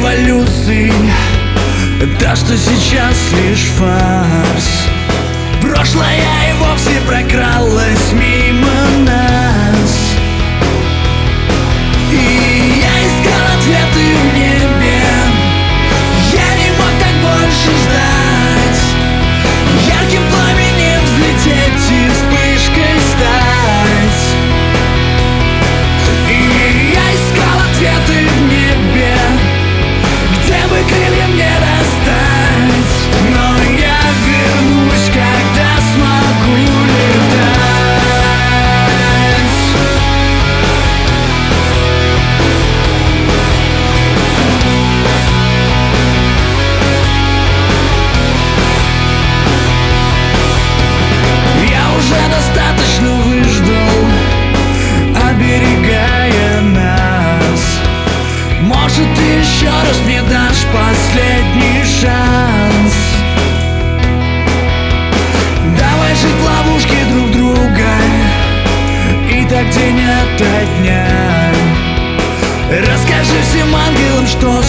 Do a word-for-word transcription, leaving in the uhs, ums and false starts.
революции, то, что сейчас лишь фарс. Прошлое и вовсе прокралось мимо нас, и я искал ответы в небе. Я не мог так больше ждать, ярким пламенем взлететь и вспышкой стать. И я искал ответы в небе, где бы крылья мне достать. Но я вернусь, когда смогу летать. Я уже достаточно выждал, оберегая нас. Может, ты еще раз мне дашь последний шанс. Давай жить в ловушке друг друга, и так день ото дня. Расскажи всем ангелам, что